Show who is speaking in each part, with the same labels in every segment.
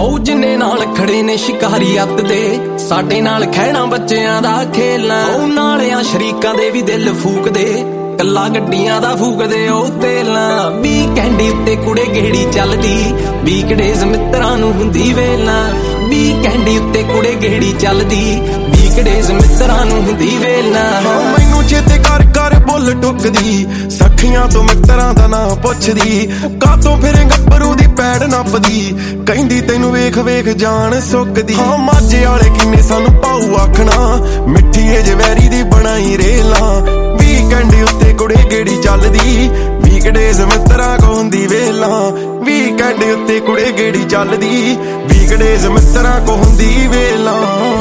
Speaker 1: ਉਹ ਜਿੰਨੇ ਨਾਲ ਖੜੇ ਨੇ ਸ਼ਿਕਾਰੀ ਅੱਤ ਦੇ, ਸਾਡੇ ਨਾਲ ਖਹਿਣਾ ਬੱਚਿਆਂ ਦਾ ਖੇਲਣਾ। ਉਹ ਨਾਲਿਆਂ ਸ਼ਰੀਕਾਂ ਦੇ ਵੀ ਦਿਲ ਫੂਕਦੇ, ਕੱਲਾ ਗੱਡੀਆਂ ਦਾ ਫੂਕਦੇ ਉਹ ਤੇਲਾਂ। ਵੀਕਐਂਡ ਉੱਤੇ ਕੁੜੇ ਗੇੜੀ ਚੱਲਦੀ, ਵੀਕਡੇਜ਼ ਮਿੱਤਰਾਂ ਨੂੰ ਹੁੰਦੀ ਵੇਲਾਂ। ਵੀਕਐਂਡ ਉੱਤੇ ਕੁੜੇ ਗੇੜੀ ਚੱਲਦੀ, ਵੀਕਡੇਜ਼ ਮਿੱਤਰਾਂ ਨੂੰ ਹੁੰਦੀ ਵੇਲਾਂ।
Speaker 2: ਮੈਨੂੰ ਚੇਤੇ ਕਰ ਕਰ ਬੁੱਲ ਟੁੱਕਦੀ, ਸਖੀਆਂ ਤੋਂ ਮਿੱਤਰਾਂ ਦਾ ਨਾਂ ਪੁੱਛਦੀ। ਕਾਤੋਂ ਫਿਰ ਗੱਭਰੂ ਦੀ ਪੈੜ ਨੱਪਦੀ, ਕਹਿੰਦੀ ਤੈਨੂੰ ਵੇਖ ਵੇਖ ਜਾਨ ਸੁੱਕਦੀ। ਮਾਝੇ ਵਾਲੇ ਕਿੰਨੇ ਸਾਨੂੰ ਪਾਉ ਆਖਣਾ, ਮਿੱਠੀ ਏ ਜਵੈਰੀ ਦੀ ਬਣਾਈ ਰੇਲਾਂ। ਵੀਕਐਂਡ ਉੱਤੇ ਕੁੜੇ ਗੇੜੀ ਚੱਲਦੀ, ਵੀਕਡੇਜ਼ ਮਿੱਤਰਾਂ ਕੋ ਹੁੰਦੀ ਵੇਲਾਂ। ਵੀਕਐਂਡ ਉੱਤੇ ਕੁੜੇ ਗੇੜੀ ਚੱਲਦੀ, ਵੀਕਡੇਜ਼ ਮਿੱਤਰਾਂ ਕੋ ਹੁੰਦੀ ਵੇਲਾਂ।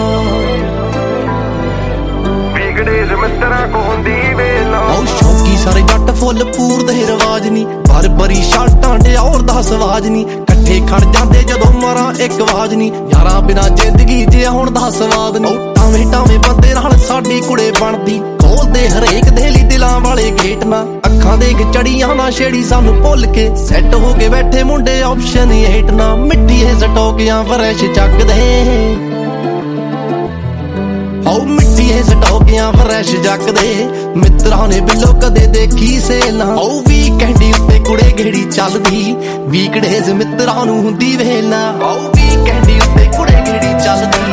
Speaker 2: ਵੀਕਡੇਜ਼ ਮਿੱਤਰਾਂ ਕੋ ਹੁੰਦੀ ਵੇਲਾਂ।
Speaker 3: ਉਹ ਸ਼ੌਕੀ ਸਾਰੇ ਜੱਟ ਫੁੱਲ ਪੂਰ ਦੇ ਰਿਵਾਜ ਨੀ, ਪਰ ਬਰੀ ਸ਼ਰਟਾਂ ਡਿਓਰ ਦਾ ਸਵਾਜ ਨੀ। ਇਕੱਠੇ ਖੜ ਜਾਂਦੇ ਜਦੋਂ ਮਾਰਾਂ ਇੱਕ ਆਵਾਜ਼ ਨੀ, ਯਾਰਾਂ ਬਿਨਾ ਜ਼ਿੰਦਗੀ ਜਿਆ ਹੁਣ ਦਾ ਸਵਾਦ ਨੀ। ਟਾਵੇਂ ਟਾਵੇਂ ਬੰਦੇ ਨਾਲ ਸਾਡੀ ਕੁੜੇ ਬਣਦੀ, ਖੋਲਦੇ ਹਰੇਕ ਦੇ ਲਈ ਦਿਲਾਂ ਵਾਲੇ ਗੇਟ ਨਾ। ਅੱਖਾਂ ਦੇਖ ਚੜੀਆਂ ਨਾ ਛੇੜੀ ਸਾਨੂੰ ਭੁੱਲ ਕੇ, ਸੈੱਟ ਹੋ ਕੇ ਬੈਠੇ ਮੁੰਡੇ ਆਪਸ਼ਨ 8 ਨਾ। ਮਿੱਟੀ ਇਹ ਸਟੋਕਿਆਂ ਫਰੈਸ਼ ਚੱਕਦੇ, ਉਹ ਮਿੱਟੀ ਇਹ ਸਟੋਕਿਆਂ ਫਰੈਸ਼ ਜੱਕਦੇ। ਮਿੱਤਰਾਂ ਨੇ ਬਿੱਲੋ ਕਦੇ ਦੇਖੀ ਸੇਲਾਂ। ਉਹ ਵੀਕਐਂਡ ਉੱਤੇ ਕੁੜੇ ਗੇੜੀ ਚੱਲਦੀ, ਵੀਕਡੇਜ਼ ਮਿੱਤਰਾਂ ਨੂੰ ਹੁੰਦੀ ਵੇਲਾਂ। ਉਹ ਵੀਕਐਂਡ ਉੱਤੇ ਕੁੜੇ ਗੇੜੀ ਚੱਲਦੀ।